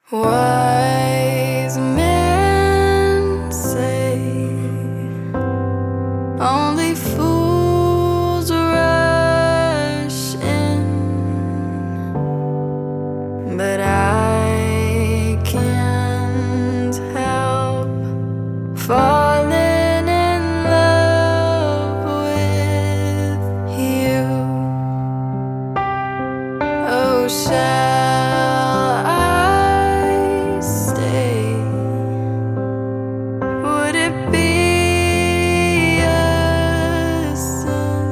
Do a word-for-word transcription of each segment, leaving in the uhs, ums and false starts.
Wise men say only fools rush in, but I can't help falling in love with you. Oh, shall I stay? Would it be a sin?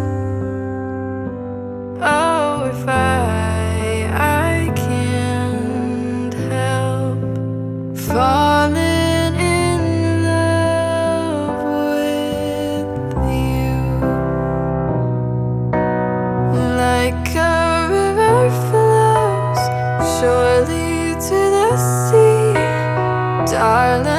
Oh, if I, I can't help falling in love with you. Like a river flows surely to the sea, darling.